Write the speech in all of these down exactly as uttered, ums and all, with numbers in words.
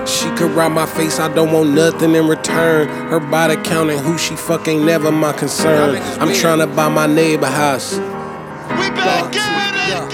She could ride my face, I don't want nothing in return. Her body count and who she fuck ain't never my concern. I'm tryna buy my neighbor house. We back at it.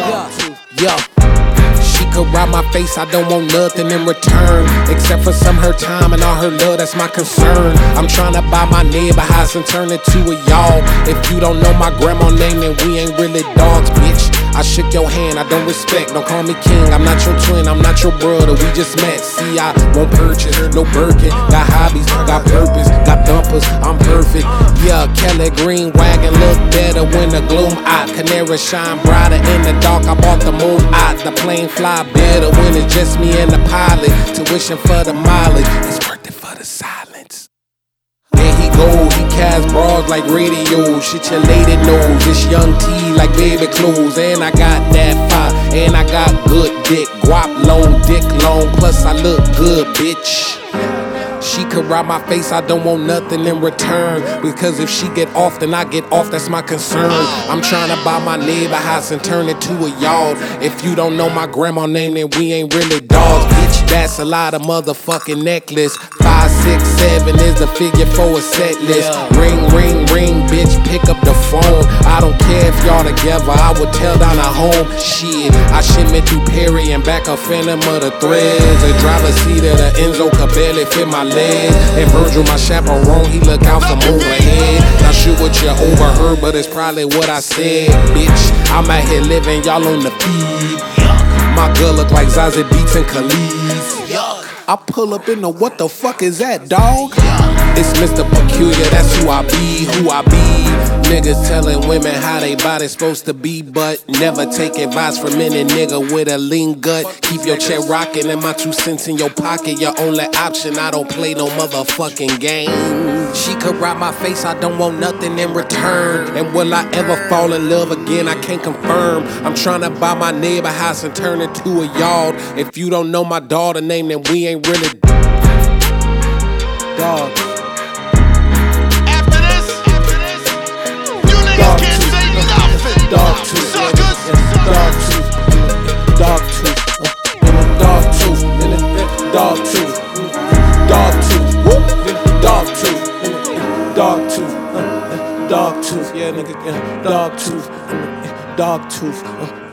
Yeah, yeah. She could ride my face, I don't want nothing in return, except for some her time and all her love, that's my concern. I'm tryna buy my neighbor house and turn it to a y'all. If you don't know my grandma name, then we ain't really dogs, bitch. I shook your hand, I don't respect, don't call me king. I'm not your twin, I'm not your brother, we just met. See, I won't purchase, no Birkin. Got hobbies, got purpose, got dumpers, I'm perfect. Yeah, Kelly Green wagon look better when the gloom out. Canary shine brighter in the dark, I bought the moon out. The plane fly better when it's just me and the pilot. Tuition for the mileage, it's worth it for the silence. There he go, he cast bras like radio. Shit your lady knows, it's young T like baby clothes. And I got that fire, and I got good dick. Guap long, dick long, plus I look good, bitch. She could ride my face, I don't want nothing in return, because if she get off, then I get off, that's my concern. I'm tryna buy my neighbor house and turn it to a yard. If you don't know my grandma name, then we ain't really dogs, bitch. That's a lot of motherfucking necklace. Five, six, seven is the figure for a set list. Ring, ring, ring, bitch, pick up the phone. I don't care if y'all together, I would tell down a home. Shit, I shimmy through Perry and back a phantom of the threads. The driver's seat of the Enzo could barely fit my legs. And Virgil, my chaperone, he look out from overhead. Not sure what you overheard, but it's probably what I said, bitch. I'm out here living, y'all on the feed. My girl look like Zazie Beetz and Khalees. I pull up in the what the fuck is that, dog? It's Mister Peculiar, that's who I be, who I be. Niggas telling women how they body's supposed to be, but never take advice from any nigga with a lean gut. Keep your chair rocking and my two cents in your pocket, your only option. I don't play no motherfucking game. She could ride my face, I don't want nothing in return. And will I ever fall in love again? I can't confirm. I'm trying to buy my neighbor house and turn it to a yard. If you don't know my daughter name, then we ain't really dogs. After this, after this, you niggas can't say nothing. Dog tooth, Suckers. dog tooth, dog tooth, dog tooth, dog tooth, dog tooth, dog tooth, dog tooth, dog tooth, yeah, nigga, dog tooth, dog tooth.